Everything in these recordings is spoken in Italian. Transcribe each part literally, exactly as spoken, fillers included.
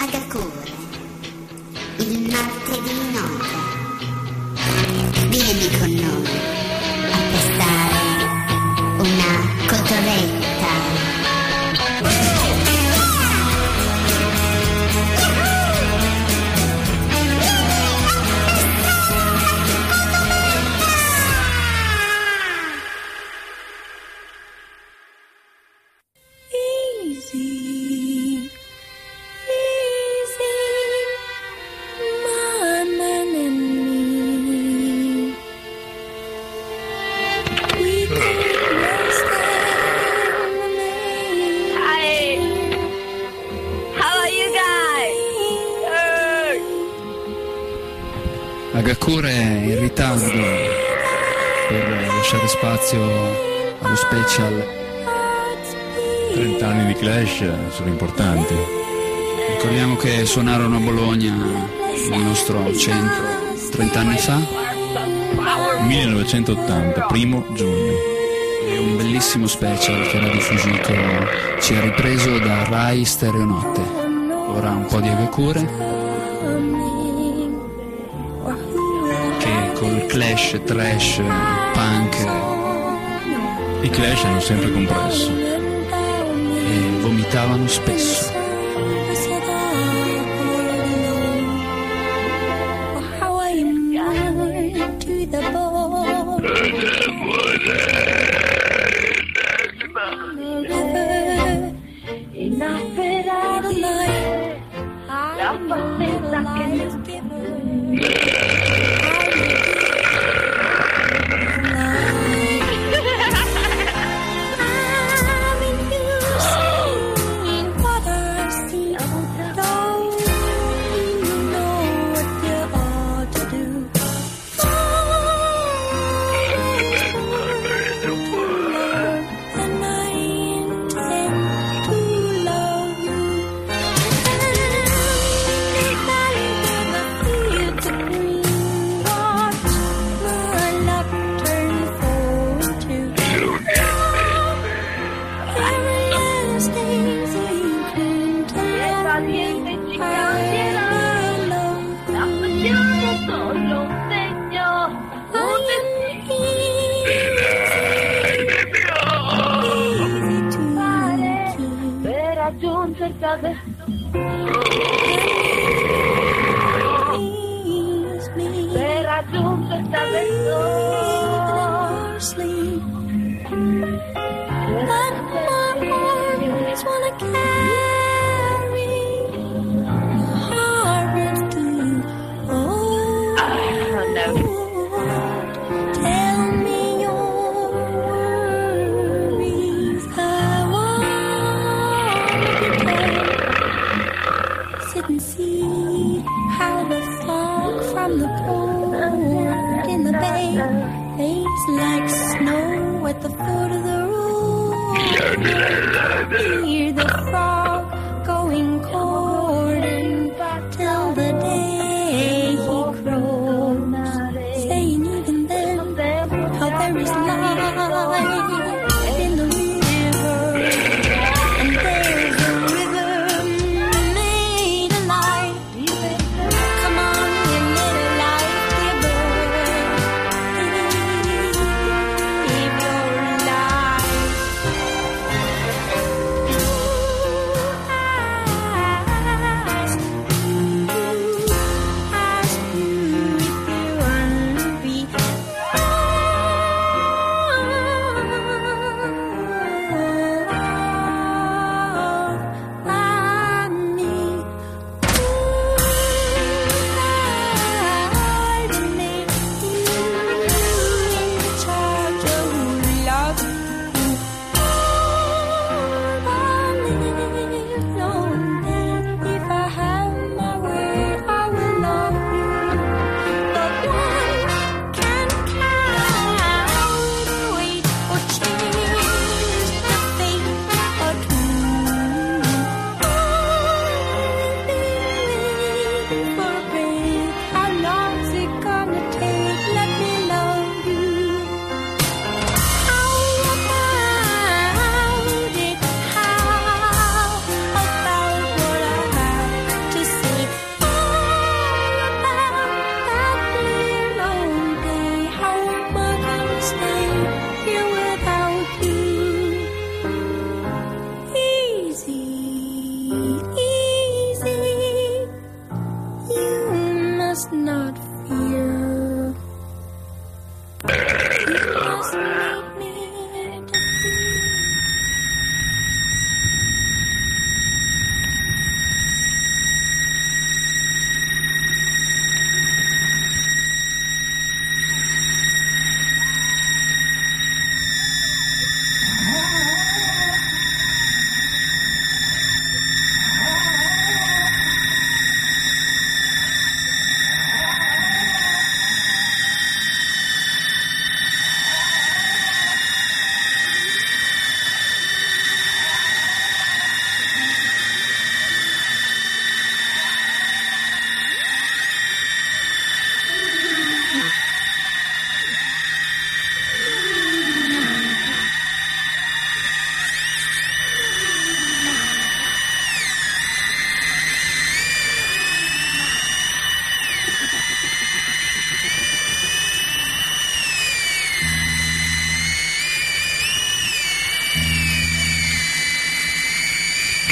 Agakure, il martedì notte. Vieni con noi a testare una cotorretta. Agakure è in ritardo per lasciare spazio allo special. trenta anni di Clash sono importanti. Ricordiamo che suonarono a Bologna, nel nostro centro, trenta anni fa. millenovecentottanta, primo giugno. È un bellissimo special che Radio Fujiko ci ha ripreso da Rai Stereo Notte. Ora un po' di Agakure, col Clash, trash, punk. I Clash hanno sempre compresso e vomitavano spesso.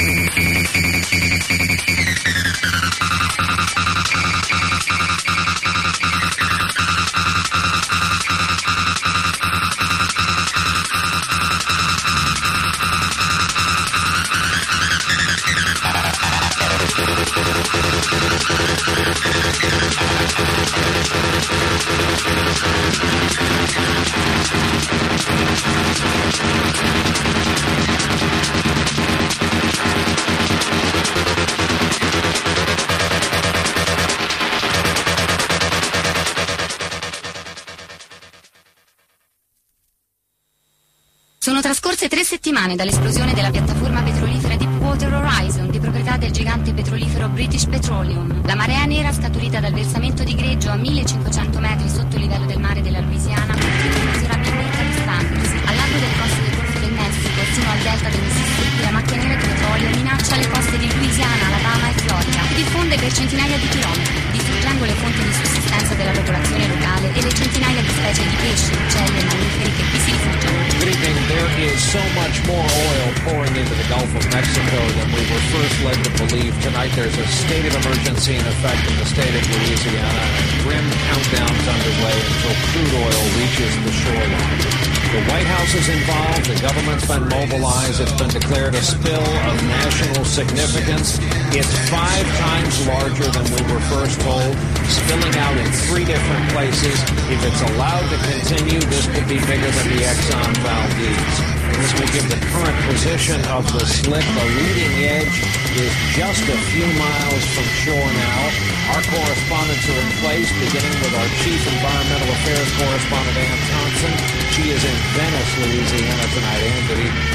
Sono trascorse tre settimane dall'esplosione della piattaforma petrolifera Deepwater Horizon, di proprietà del gigante petrolifero British Petroleum. La marea nera, scaturita dal versamento di greggio a millecinquecento metri sotto il livello del mare della Louisiana, continua inesorabilmente ad espandersi. Al largo delle coste del Golfo del Messico, sino al delta del Mississippi, la macchia nera di petrolio minaccia le coste di Louisiana, Alabama e Florida. Si diffonde per centinaia di chilometri, distruggendo le fonti di sussistenza della popolazione locale e le centinaia di specie di pesci, uccelli e mammiferi che qui si rifugiano. Good evening. There is so much more oil pouring into the Gulf of Mexico than we were first led to believe. Tonight there's a state of emergency in effect in the state of Louisiana, and grim countdowns underway until crude oil reaches the shoreline. The White House is involved, the government's been mobilized, it's been declared a spill of national significance. It's five times larger than we were first told, spilling out in three different places. If it's allowed to continue, this could be bigger than the Exxon Valdez. This will give the current position of the slick. The leading edge is just a few miles from shore now. Our correspondents are in place, beginning with our Chief Environmental Affairs correspondent, Ann Thompson. She is in Venice, Louisiana tonight. Ann, good evening.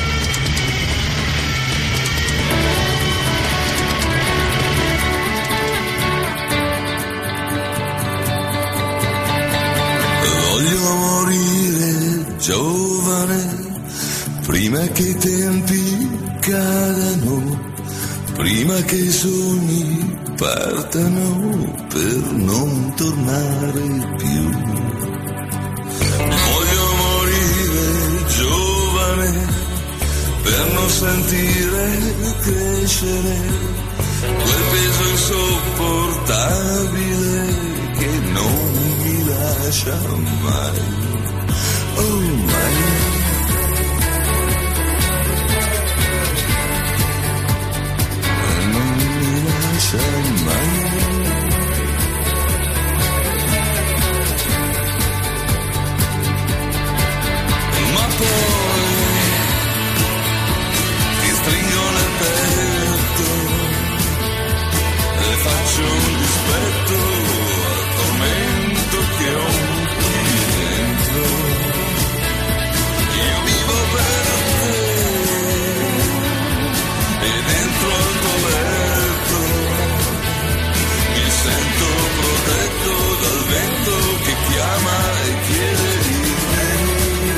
Voglio morire giovane, prima che i tempi cadano, prima che i sogni partano per non tornare più. Voglio morire giovane per non sentire crescere quel peso insopportabile che non mi lascia mai, oh mai. Ma poi ti stringo nel petto e faccio un dispetto al tormento che ho qui dentro. Io vivo per te e dentro al tuo letto sento protetto dal vento che chiama e chiede di me.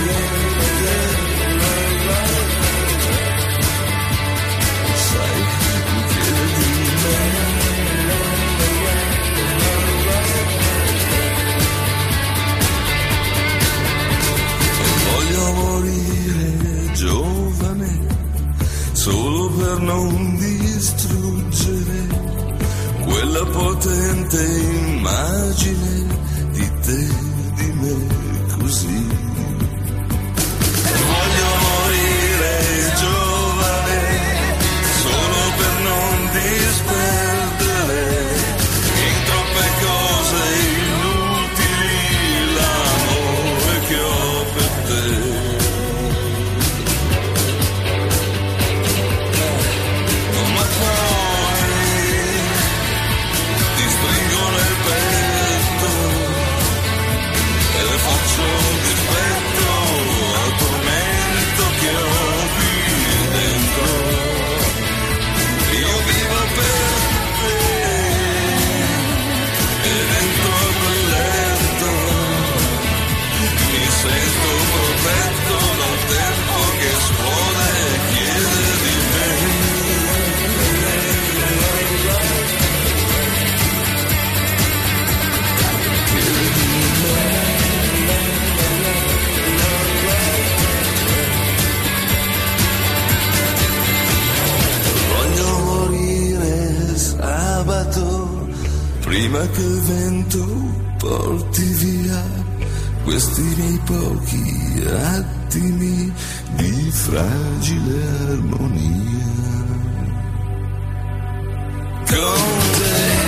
Sai, chiede di me. Voglio morire giovane solo per non distruggere quella potente immagine di te, di me così. Voglio morire giovane solo per non disperdere in troppe cose inutili l'amore che ho per te. Ma poi ti stringo nel petto e le faccio prima che il vento porti via questi miei pochi attimi di fragile armonia. Con te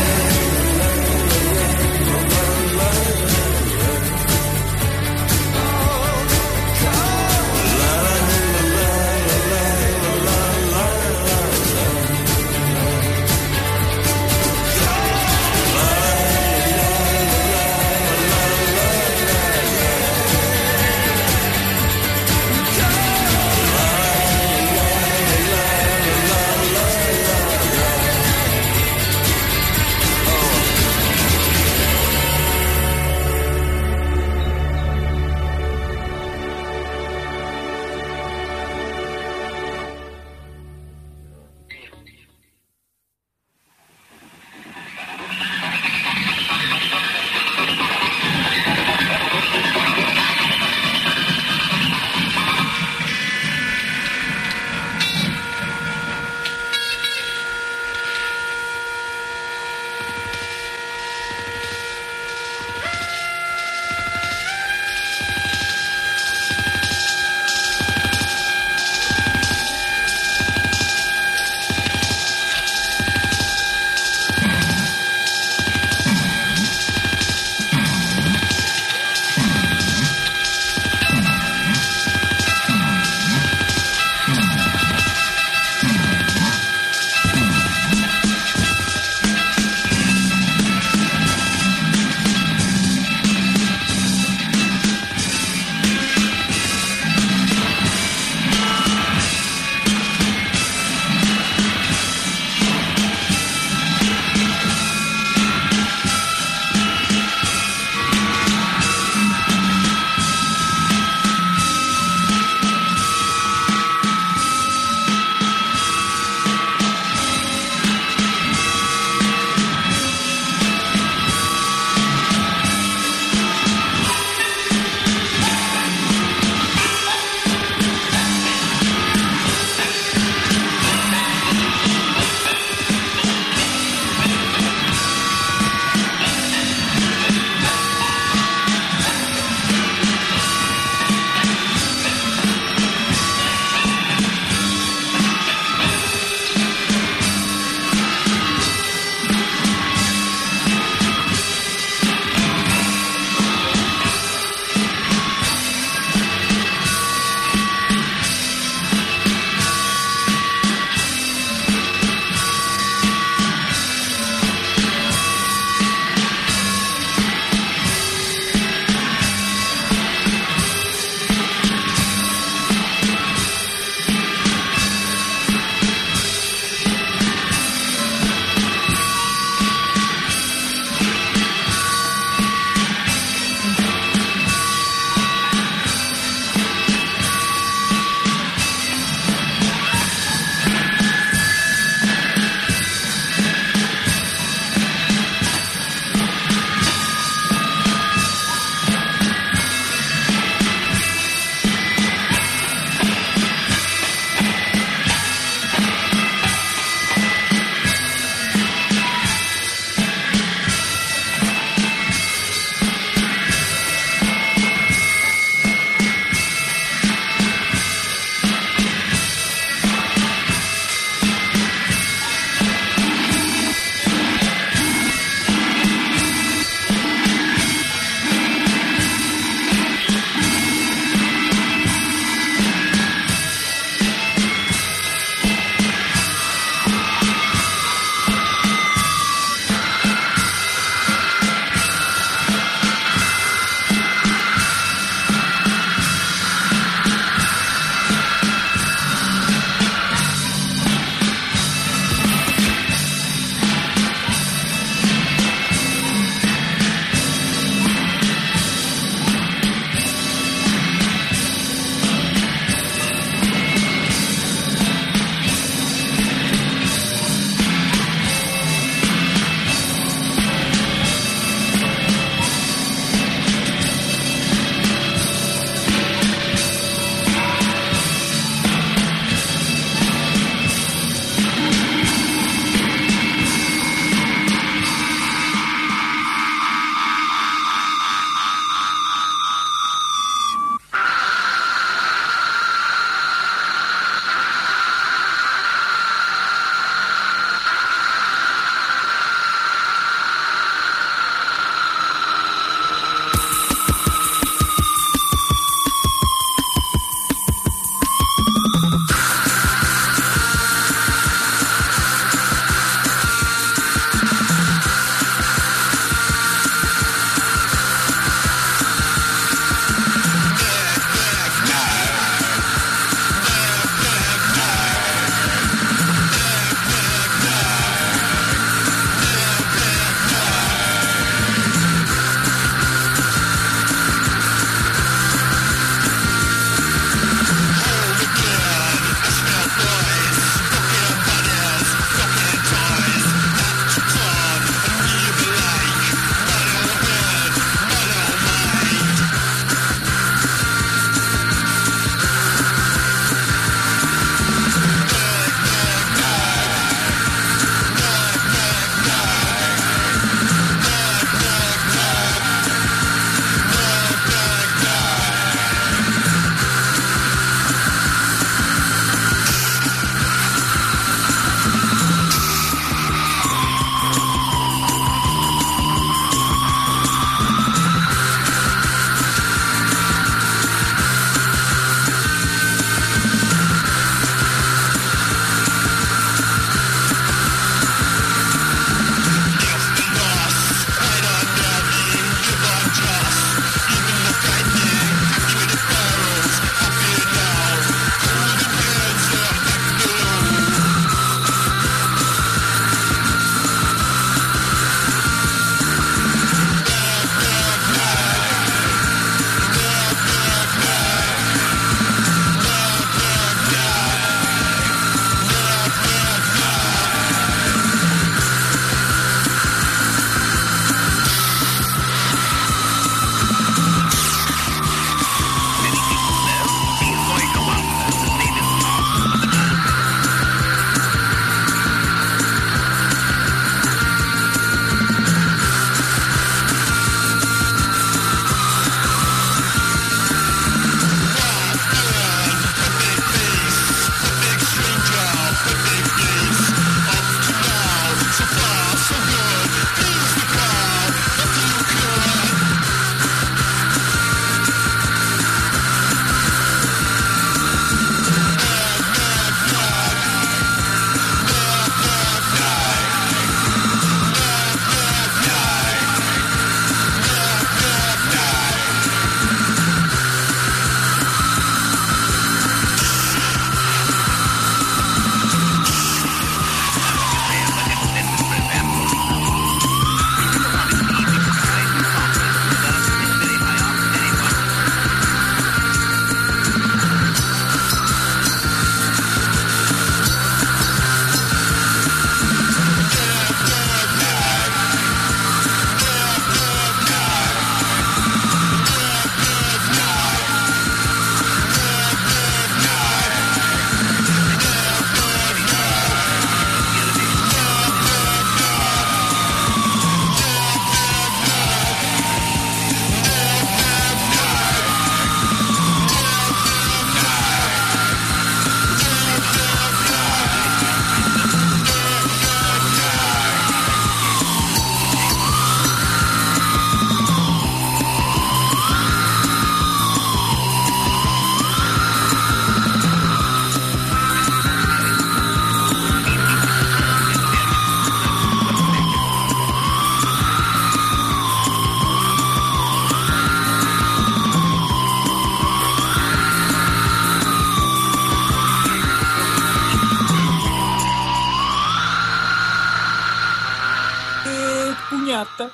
latte.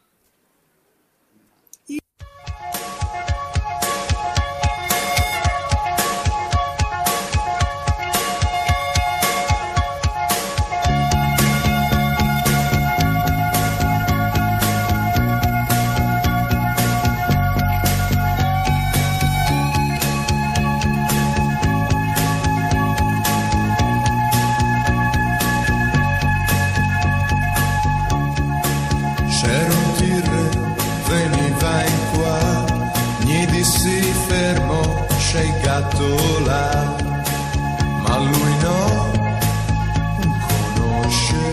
C'era un tigre, veniva in qua, gli dissi fermo, c'è il gatto là, ma lui no, non conosce.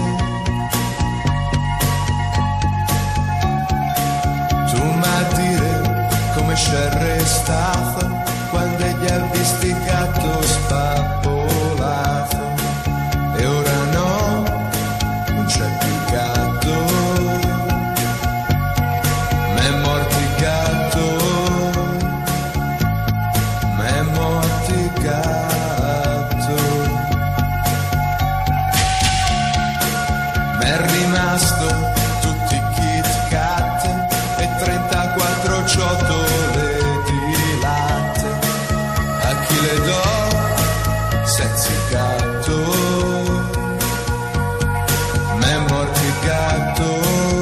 Tu ma dire come c'è restato, quando gli ha visto il gatto spappolato, e ora no, non c'è più gatto. M'è morto il gatto, m'è morto il gatto, m'è rimasto tutti i Kit Kat e trentaquattro ciotole di latte, a chi le do senza il gatto, m'è morto il gatto.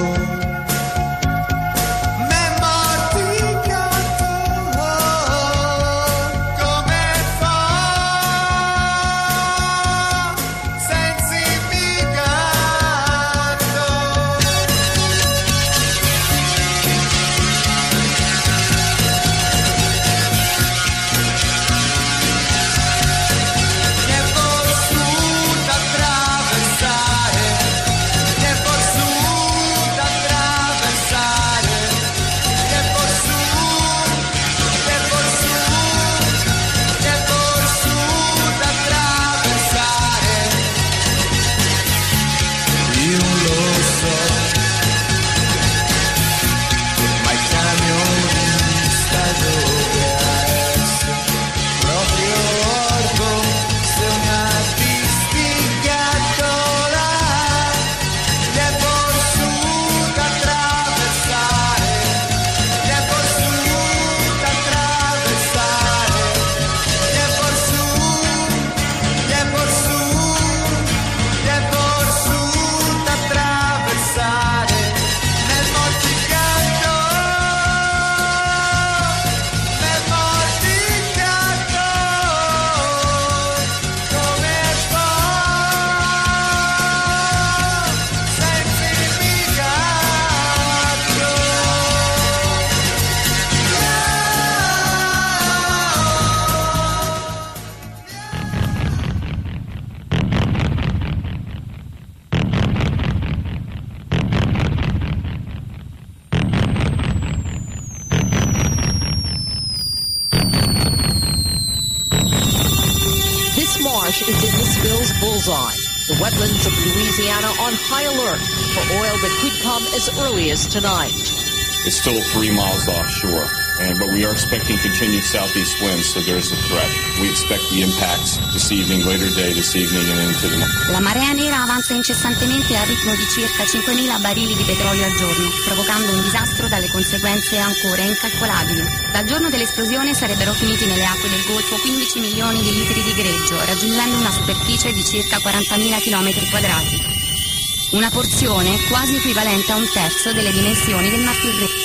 The wetlands of Louisiana on high alert for oil that could come as early as tonight. It's still three miles offshore, and, but we are expecting continued southeast winds, so there's a threat. We expect the impacts this evening, later day this evening, and into the night. La marea nera avanza incessantemente a ritmo di circa cinquemila barili di petrolio al giorno, provocando un disastro dalle conseguenze ancora incalcolabili. Dal giorno dell'esplosione sarebbero finiti nelle acque del Golfo quindici milioni di litri di greggio, raggiungendo una superficie di circa quarantamila chilometri quadrati. Una porzione quasi equivalente a un terzo delle dimensioni del Mar Tirreno.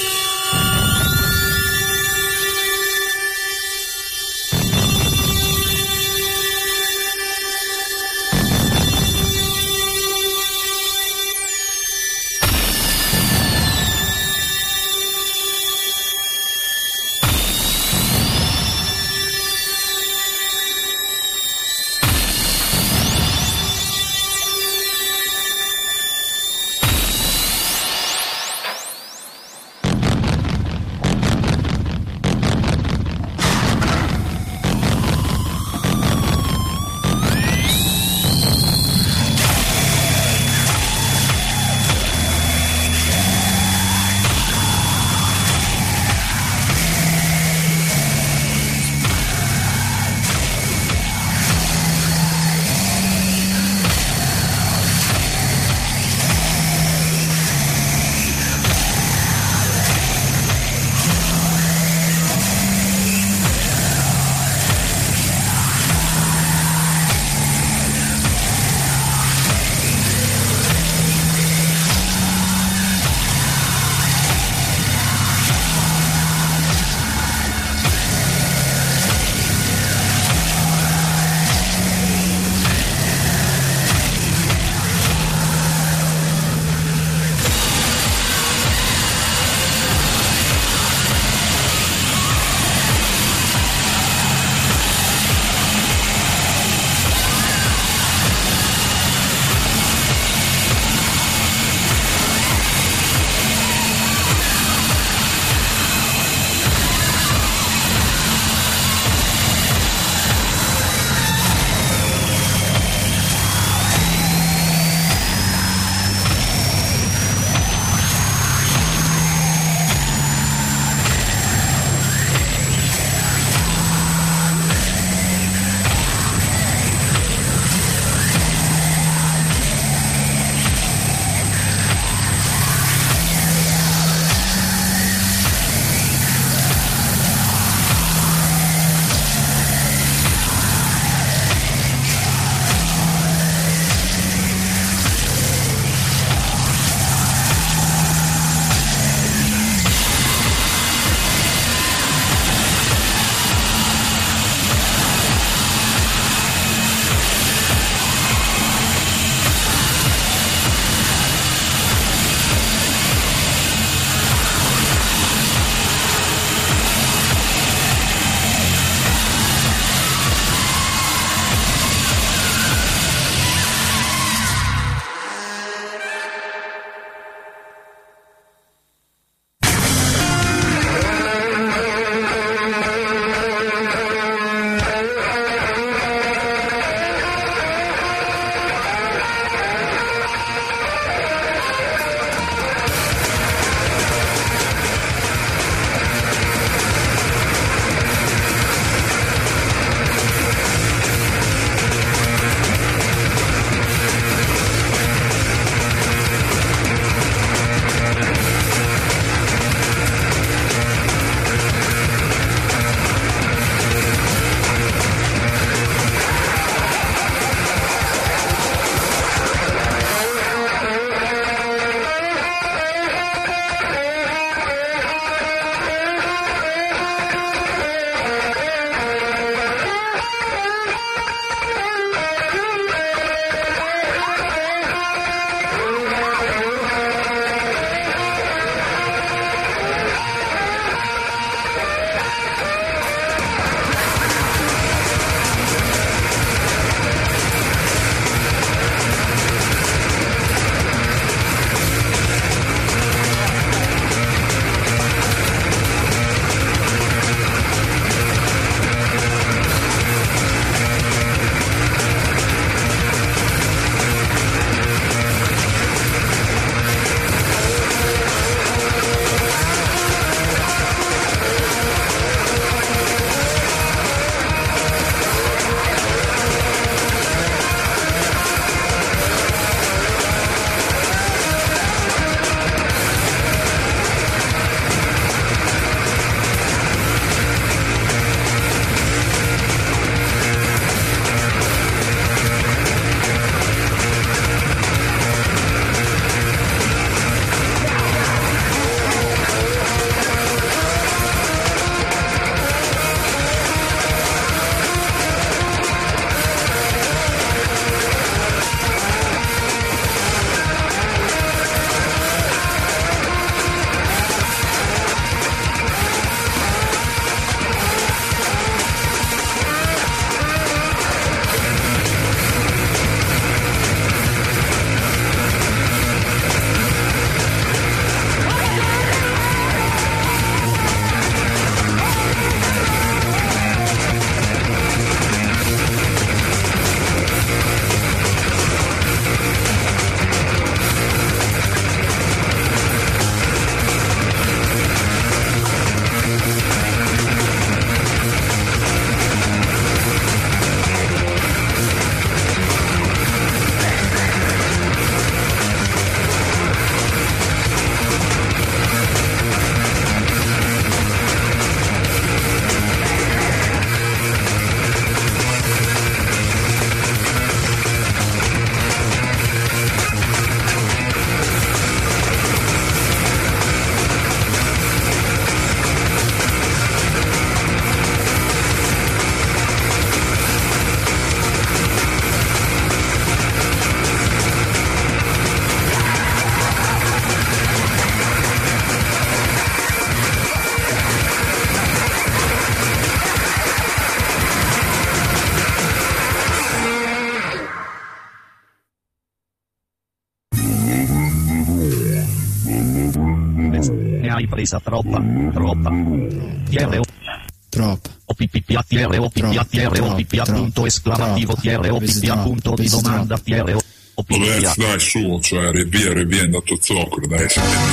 hai presa troppa, troppa. T R O. Troppo. O P P P A T R O P P A T R O P P A punto esclamativo T R O P P A punto di domanda T R O P P A. Vabbè, dai su, cioè revia, revia, è andato zoccolo, dai.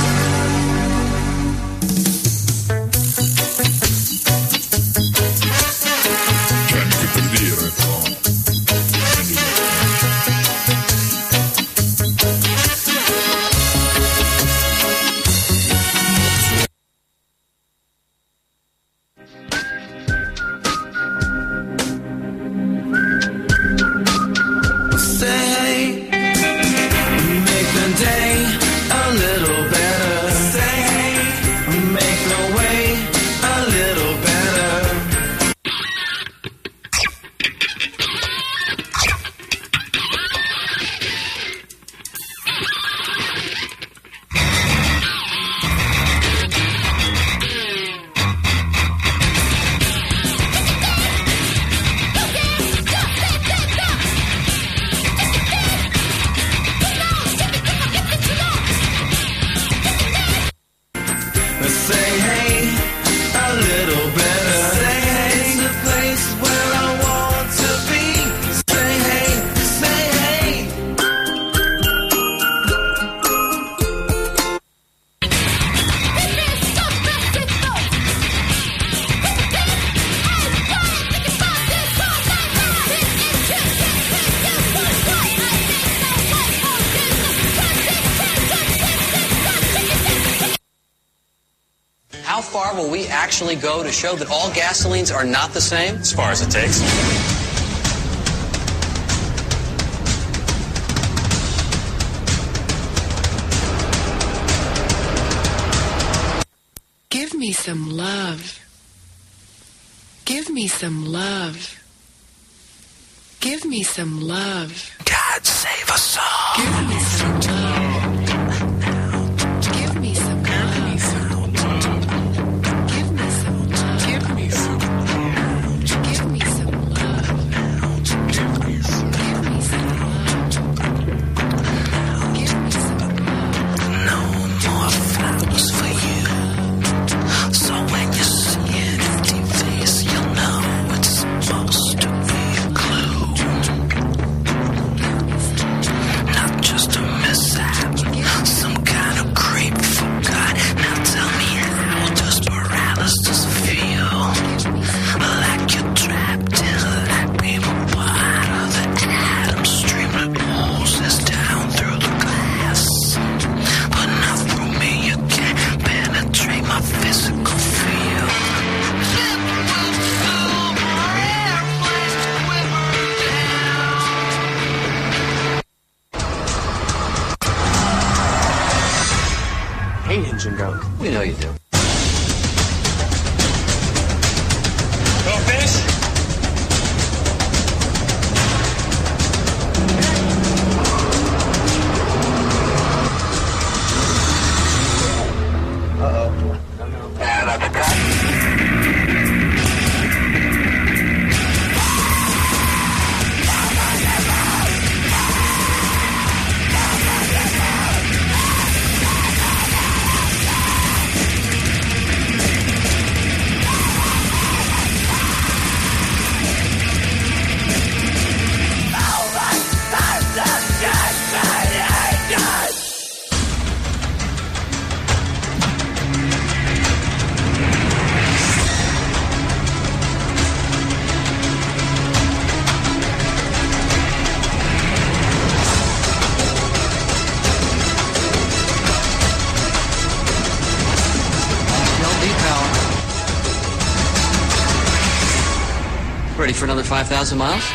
Cioè, mica per dire, però. Will we actually go to show that all gasolines are not the same? As far as it takes. Give me some love. Give me some love. Give me some love. God save us all. Give me some love. Give me some love. Engine go. We know you do. Go fish. Uh-oh. And at the cut. Ready for another five thousand miles?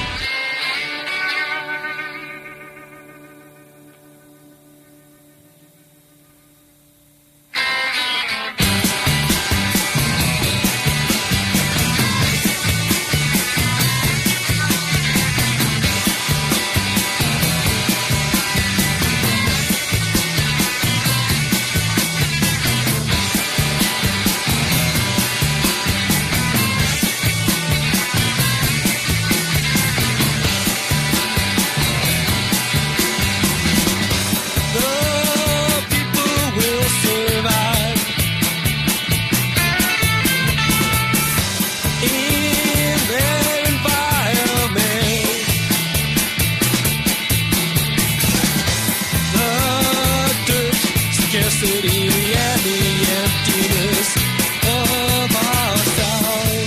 city and the emptiness of our town.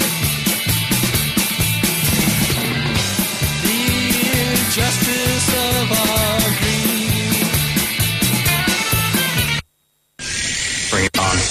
The injustice of our greed. Bring it on.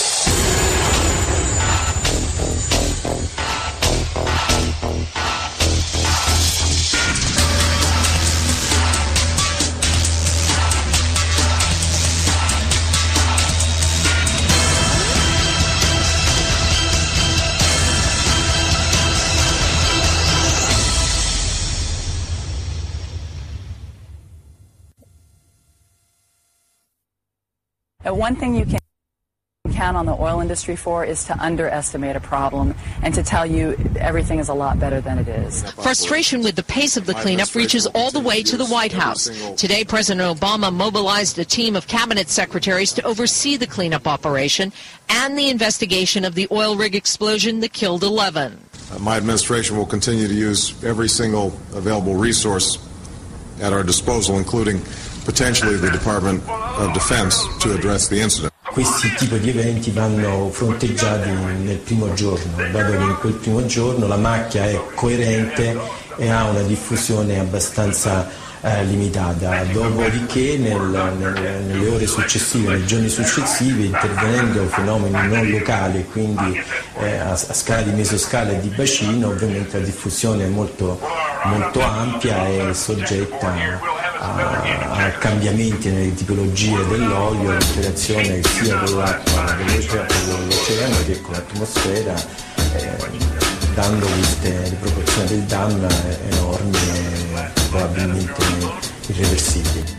One thing you can count on the oil industry for is to underestimate a problem and to tell you everything is a lot better than it is. Frustration with the pace of the cleanup reaches all the way to the White House. Today, President Obama mobilized a team of cabinet secretaries to oversee the cleanup operation and the investigation of the oil rig explosion that killed eleven. Uh, my administration will continue to use every single available resource at our disposal, including potentially the Department of Defense, to address the incident. Questi tipi di eventi vanno fronteggiati nel primo giorno, dato che in quel primo giorno la macchia è coerente e ha una diffusione abbastanza eh, limitata. Dopodiché nel, nel, nelle ore successive, nei giorni successivi, intervenendo fenomeni non locali, quindi eh, a, a scala di mesoscala e di bacino, ovviamente la diffusione è molto, molto ampia e soggetta a, a cambiamenti nelle tipologie dell'olio, l'interazione sia con l'acqua dell'oceano che con l'atmosfera, eh, dando queste le proporzioni del danno enormi e probabilmente irreversibili.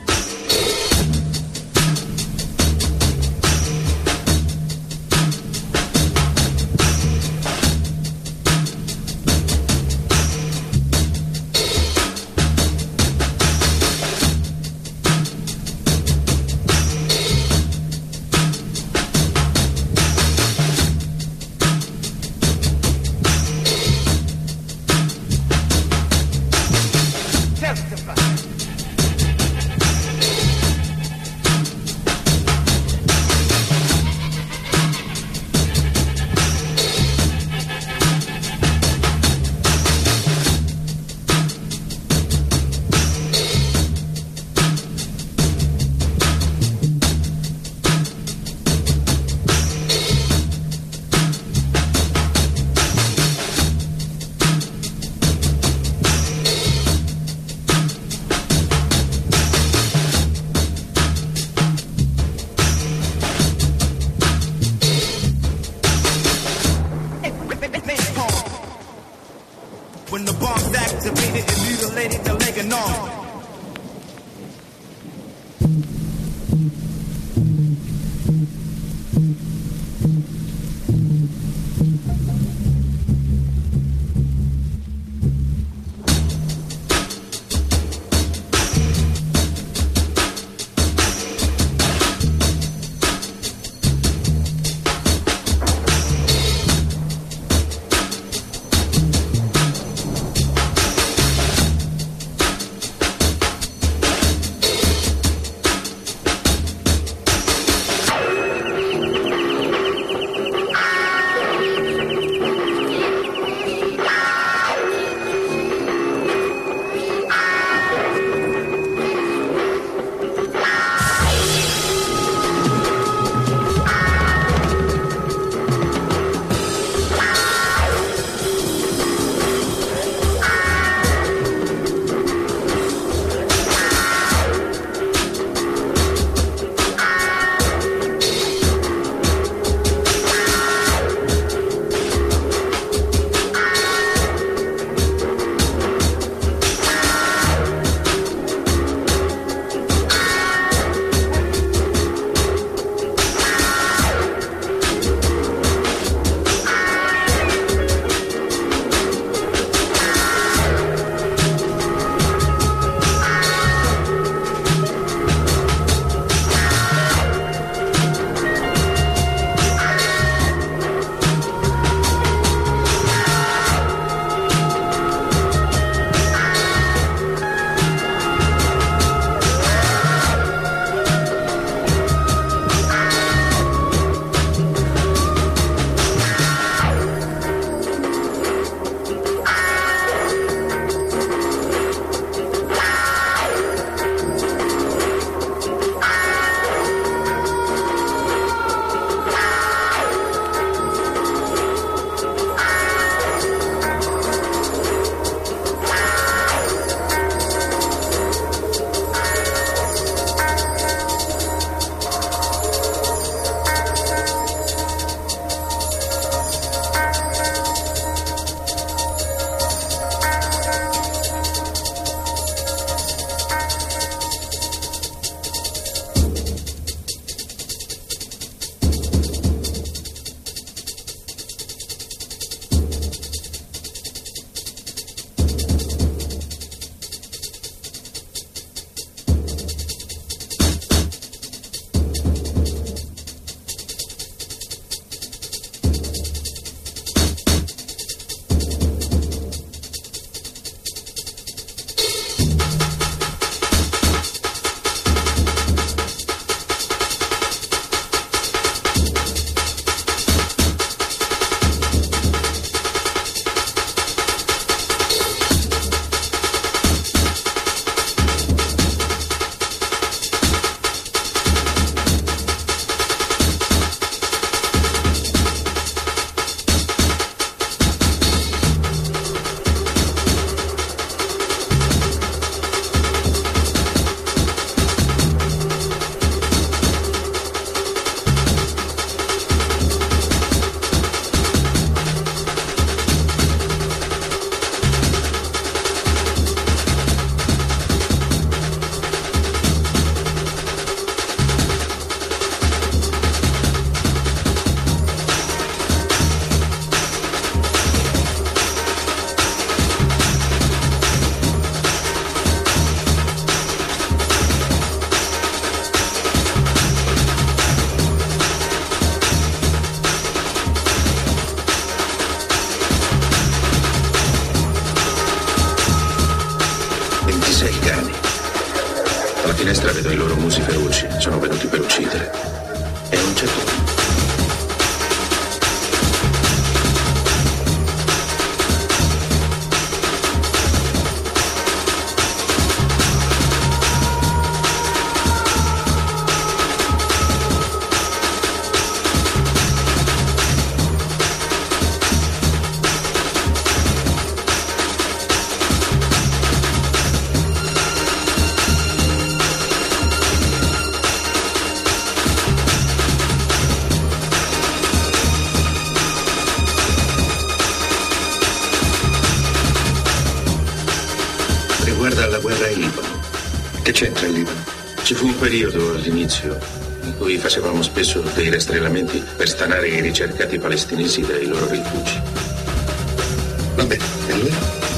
Dalla finestra vedo i loro musi feroci, sono venuti per uccidere. E a un certo punto... Che c'entra il Libano? Ci fu un periodo all'inizio in cui facevamo spesso dei rastrellamenti per stanare i ricercati palestinesi dai loro rifugi. Va bene, e lui?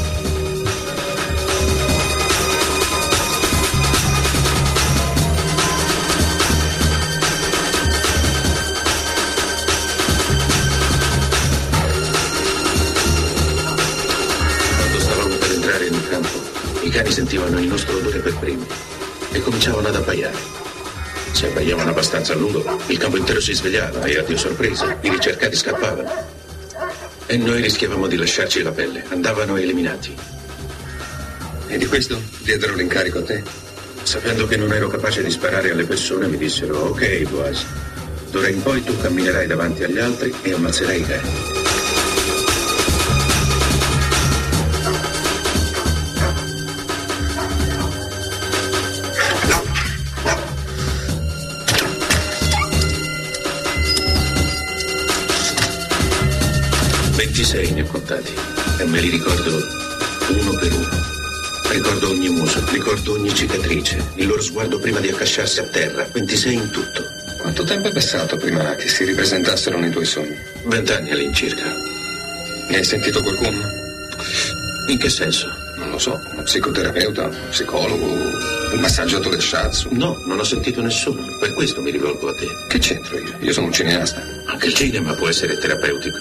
Quando stavamo per entrare nel campo, i cani sentivano il nostro odore per primi e cominciavano ad abbaiare. Se abbaiavano abbastanza a lungo, il campo intero si svegliava e, a Dio sorpresa, i ricercati scappavano. E noi rischiavamo di lasciarci la pelle. Andavano eliminati. E di questo diedero l'incarico a te? Sapendo che non ero capace di sparare alle persone, mi dissero: ok, Boaz, d'ora in poi tu camminerai davanti agli altri e ammazzerai i cani. ventisei ne ho contati e me li ricordo uno per uno. Ricordo ogni muso, ricordo ogni cicatrice, il loro sguardo prima di accasciarsi a terra. ventisei in tutto. Quanto tempo è passato prima che si ripresentassero nei tuoi sogni? Vent'anni all'incirca. Ne hai sentito qualcuno? In che senso? Non lo so, uno psicoterapeuta, un psicologo, un massaggiatore shiatsu? No, non ho sentito nessuno, per questo mi rivolgo a te. Che c'entro io? Io sono un cineasta. Anche il cinema può essere terapeutico.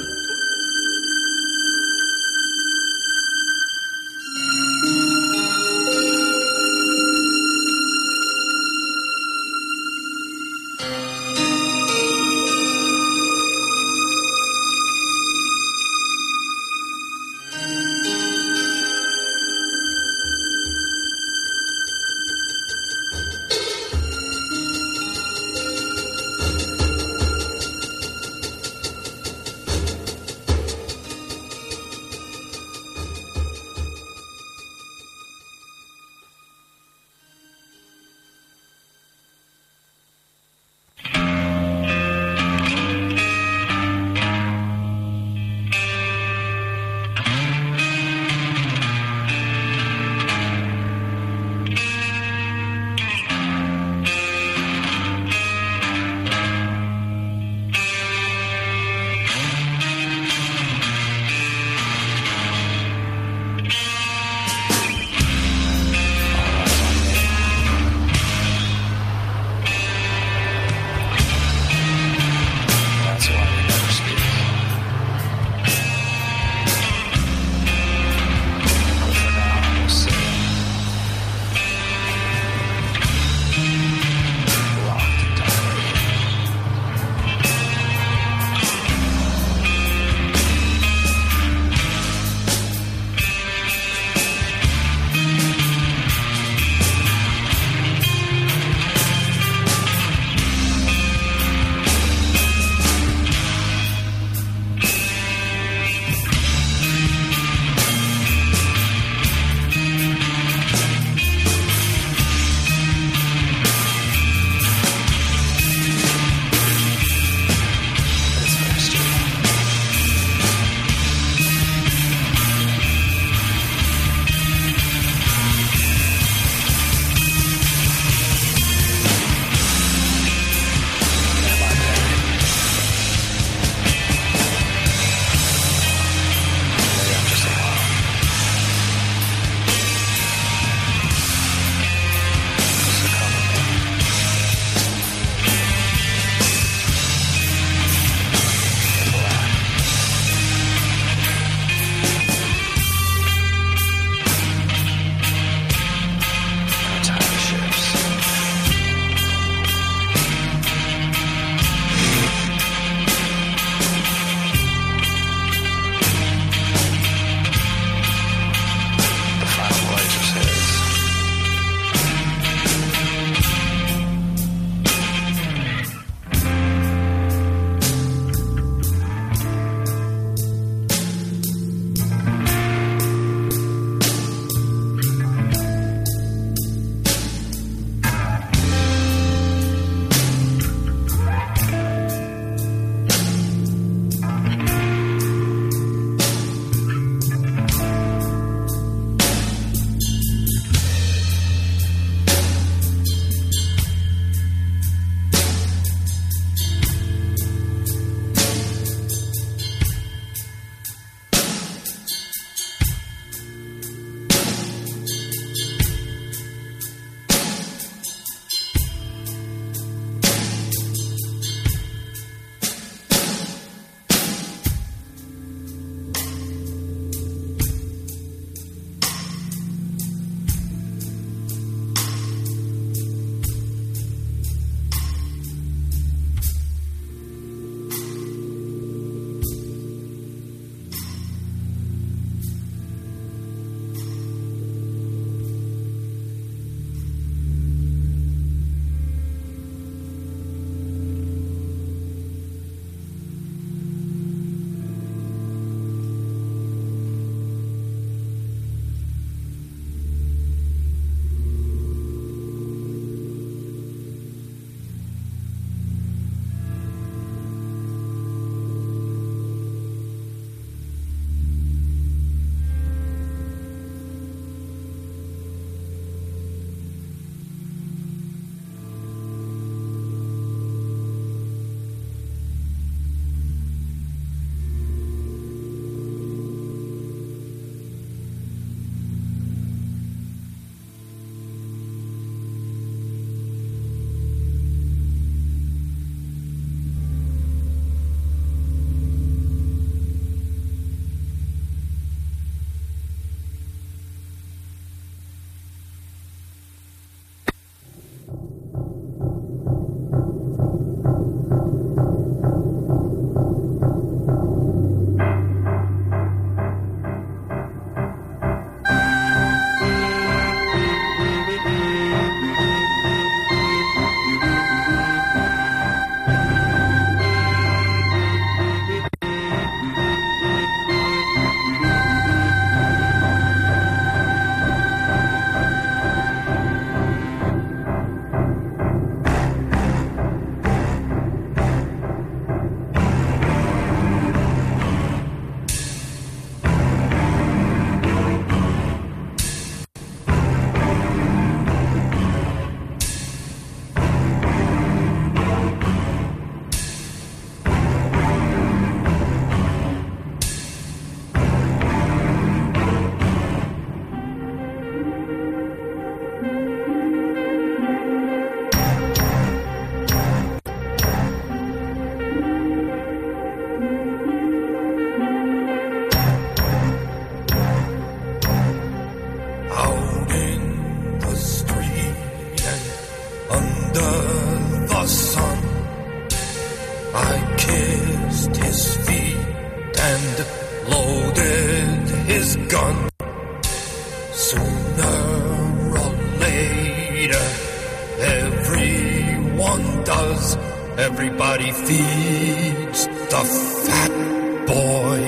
Everybody feeds the fat boy.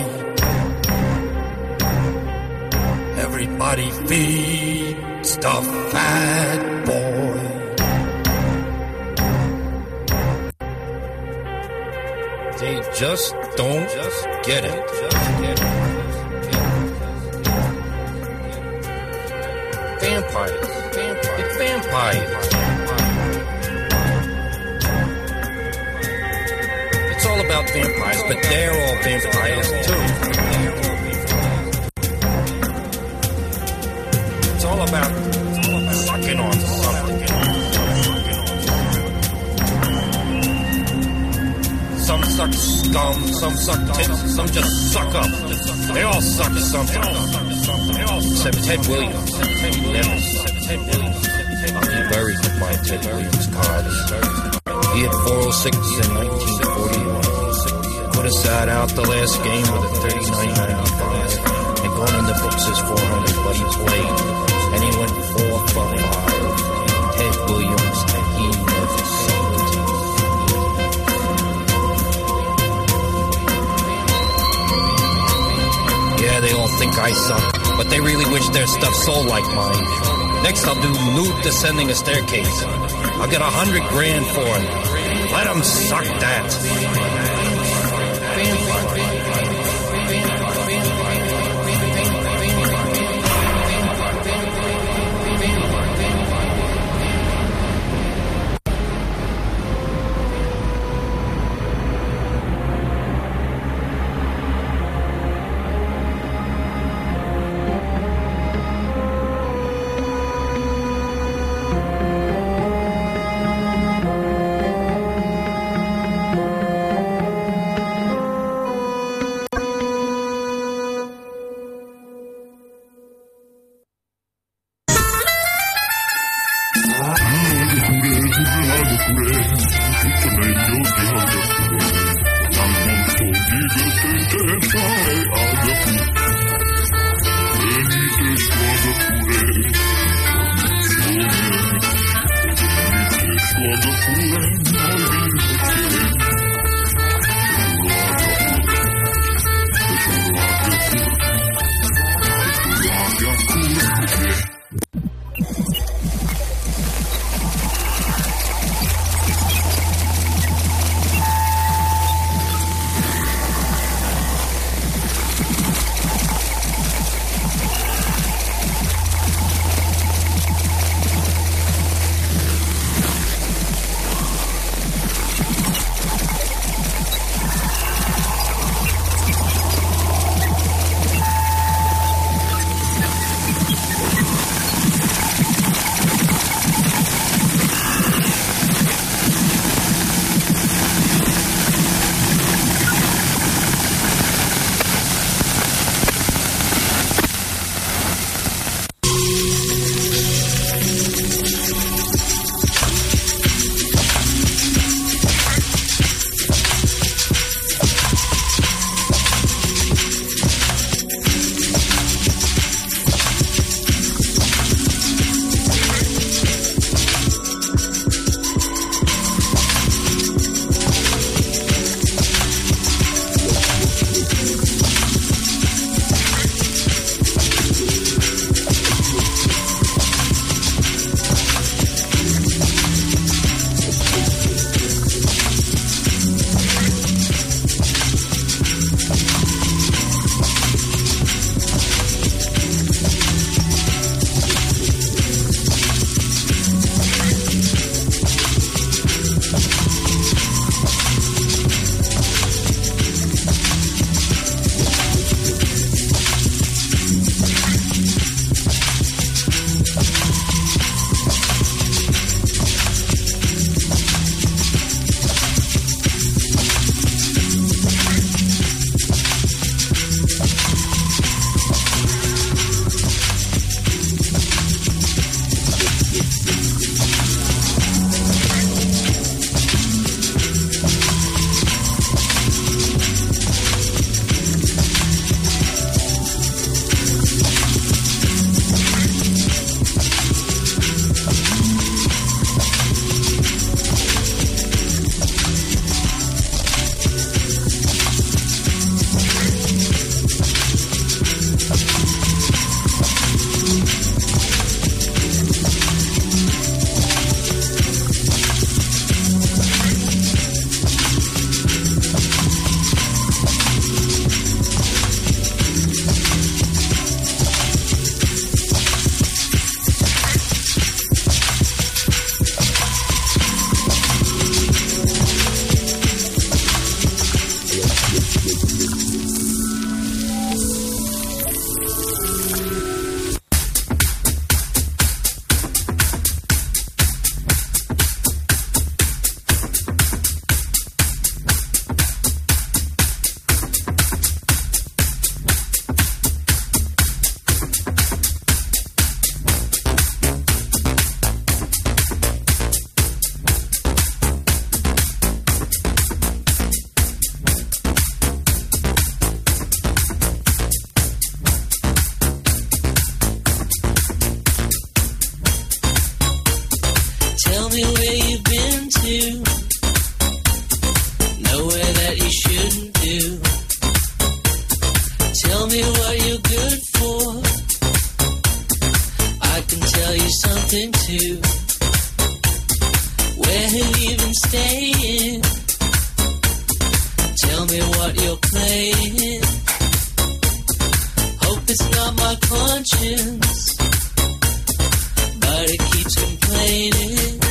Everybody feeds the fat boy. They just don't just get it. Just get it. Vampires. Vampires. It's vampires. It's all about vampires, but they're all vampires too. It's all about sucking on something. Some suck scum, some suck tits, some just suck up. They all suck something. Except Ted Williams. Ted Williams. I'll be buried with my Ted Williams card. He had four oh six in nineteen forty-one. Could have sat out the last game with a thirty-nine ninety-five and gone in the books as four hundred, but he played. And he went four for five. Ted Williams, and he never sucked. Yeah, they all think I suck, but they really wish their stuff sold like mine. Next I'll do Nude Descending a Staircase. I'll get a hundred grand for it. Let them suck that. do, nowhere that you shouldn't do. Tell me what you're good for, I can tell you something too. Where have you been staying? Tell me what you're playing. Hope it's not my conscience, but it keeps complaining.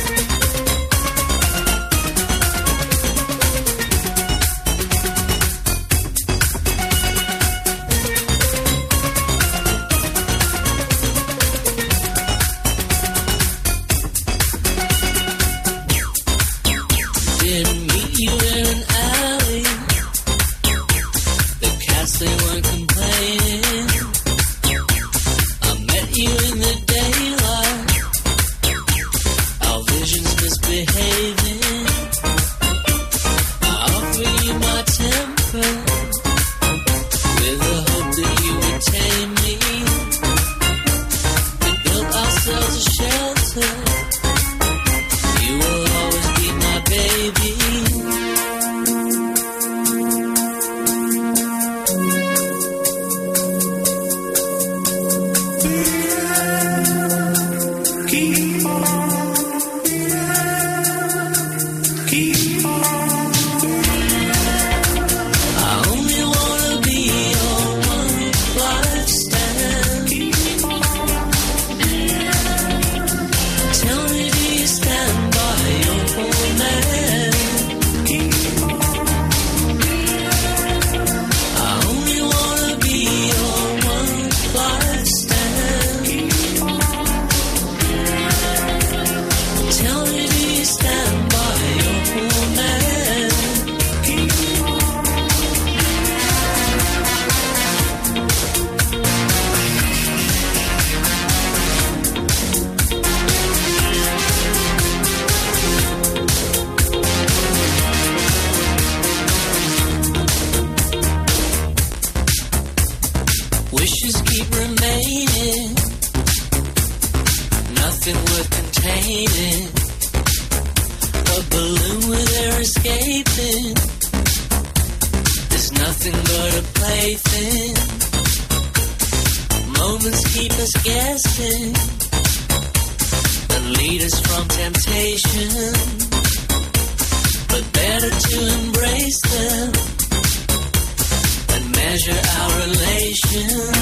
Didn't meet you in an alley, the cats they weren't complaining. I met you in the daylight, our visions misbehaving. I offer you my temper, with the hope that you would tame me. We built ourselves a shelter, you will always be my baby. Keep on, keep on. I only wanna be your one night stand. Keep on. Tell me, do you stand by your poor man? Keep on. I only wanna be your one night stand. Keep on. Tell me, do you stand by your poor man? Keep on. Wishes keep remaining, nothing worth containing. A balloon with air escaping, there's nothing but a plaything. Moments keep us guessing and lead us from temptation, but better to embrace them and measure our relation.